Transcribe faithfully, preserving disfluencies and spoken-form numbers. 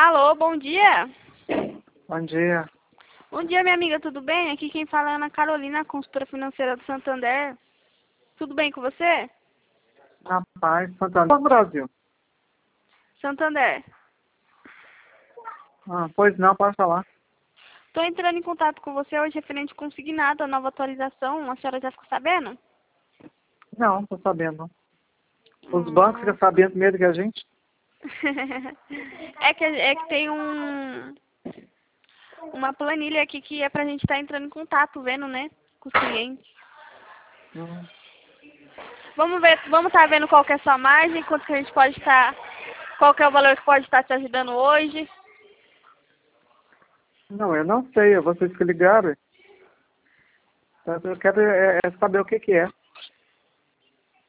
Alô, bom dia. Bom dia. Bom dia, minha amiga, tudo bem? Aqui quem fala é Ana Carolina, consultora financeira do Santander. Tudo bem com você? Rapaz, Santander Brasil. Santander. Ah, pois não, pode falar. Estou entrando em contato com você hoje referente consignado, a nova atualização. A senhora já ficou sabendo? Não, tô sabendo. Os Hum. bancos ficam sabendo primeiro que a gente. é, que, é que tem um uma planilha aqui que é pra gente estar entrando em contato, vendo, né? Com os clientes. Hum. Vamos ver, vamos estar vendo qual que é a sua margem, quanto que a gente pode estar, qual que é o valor que pode estar te ajudando hoje. Não, eu não sei, é vocês que ligaram. Eu quero é, é saber o que que é.